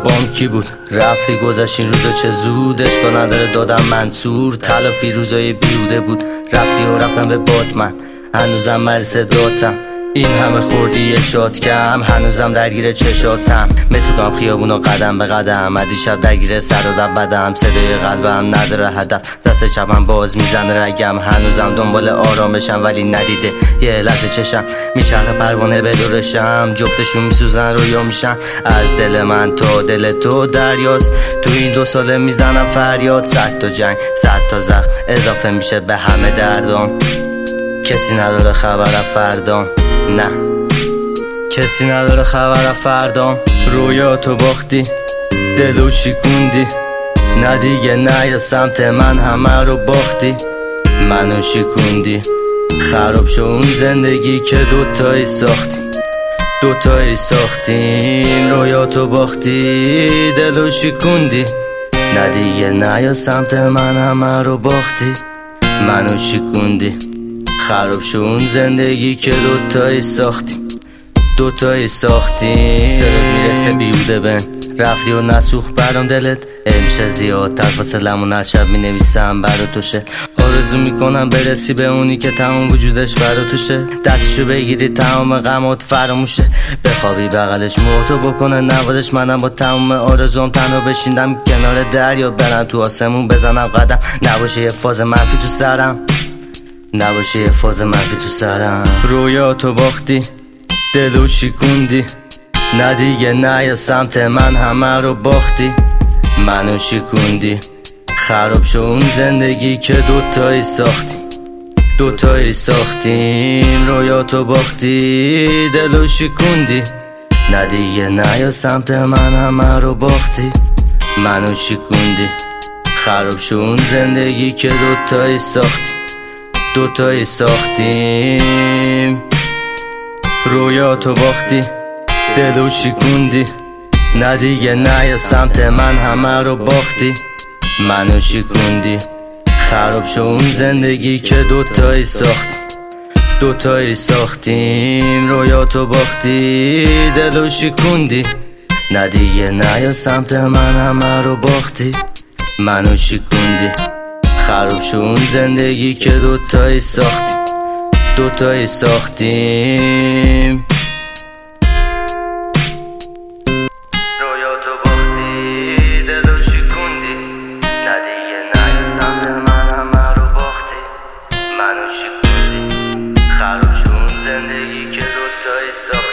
بام کی بود رفتی گذشت این روزا چه زود، اشکال نداره دادم منصور، تلافی روزای بیهوده بود، رفتی و رفتم به باد، من هنوزم مریض داتم، این همه خوردی شاد کم، هنوزم درگیر چشاتم، مت میکنم خیابونا قدم به قدم، دیشب درگیر سر و بدم، صدای قلبم نداره هدف، دست چپم باز میزنه رگم، هنوزم دنبال آرامشم ولی ندیده یه لحظه چشم میچرخه پروانه به دورشم، جفتشون میسوزن رویا میشن، از دل من تا دل تو دریاست، تو این 2 ساله میزنم فریاد، 100 تا جنگ 100 تا زخم اضافه میشه به همه دردام، کسی نداره خبر فردام، نه کسی نداره خبر فردام، رویا تو باختی دلو شکوندی، نه دیگه نه یا سمت من همه رو باختی، منو شکوندی، خراب شو اون زندگی که دوتایی ساختیم، رویا تو باختی دلو شکوندی، نه دیگه نه یا سمت من همه رو باختی، منو شکوندی، خراب شو اون زندگی که دوتایی ساختیم، سرت میرسه بیهوده بن، رفتی و نسوخ برام دلت، میشه زیاد فاصلمون هر شب مینویسم برا تو شه، آرزو میکنم برسی به اونی که تمام وجودش برا تو شه، دستشو بگیری تمام غمات فراموشه، بخوابی بغلش موتو بکنه نوازش، منم با تمام آرزوام تنها بشیندم کنار دریا، برم تو آسمون بزنم قدم، نباشه یه فاز منفی تو سرم، رویا تو باختی دلو شکوندی، نه دیگه نه یا سمت من همه رو باختی، منو شکوندی، خراب شو اون زندگی که دوتایی ساختیم، رویا تو باختی دلو شکوندی، نه دیگه نه یا سمت من همه رو باختی، منو شکوندی، خراب شو اون زندگی که دوتایی ساختیم، رویا تو باختی دلو شکوندی، نه دیگه نه یا سمت من همه رو باختی، منو شکوندی، خراب شو اون زندگی که دوتایی ساختیم، رویا تو باختی دلو شکوندی، نه دیگه نه یا سمت من همه رو باختی، منو شکوندی، خراب شو اون زندگی که دوتایی ساختیم. رویا تو باختی دلو شکوندی، نه دیگه نه یا سمت من همه رو باختی، منو شکوندی، خراب شو اون زندگی که دوتایی ساختیم.